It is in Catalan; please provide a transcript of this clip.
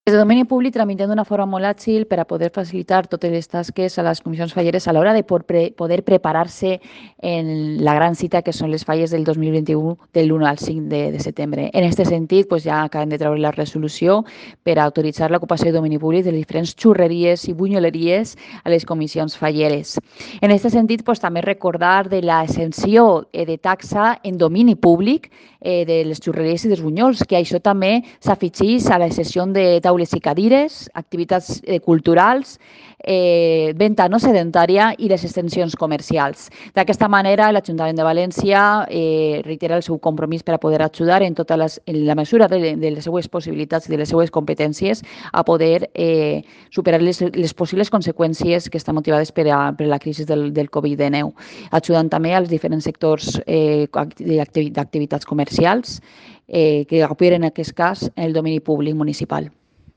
Des de domini públic tramitem d'una forma molt àgil per a poder facilitar totes les tasques a les comissions falleres a l'hora de poder preparar-se en la gran cita que són les falles del 2021 de l'1 al 5 de setembre. En aquest sentit, ja acabem de treure la resolució per a autoritzar l'ocupació de domini públic de diferents xurreries i bunyoleries a les comissions falleres. En aquest sentit, també recordar de l'exempció de taxa en domini públic de les xurreries i dels bunyols, que això també s'afegeix a la sessió de taules i cadires, activitats culturals, venda no sedentària i les extensions comercials. D'aquesta manera, l'Ajuntament de València reitera el seu compromís per a poder ajudar en la mesura de les seues possibilitats i de les seues competències a poder superar les possibles conseqüències que estan motivades per la crisi del Covid-19, ajudant també als diferents sectors d'activitats comercials que operen en aquest cas en el domini públic municipal.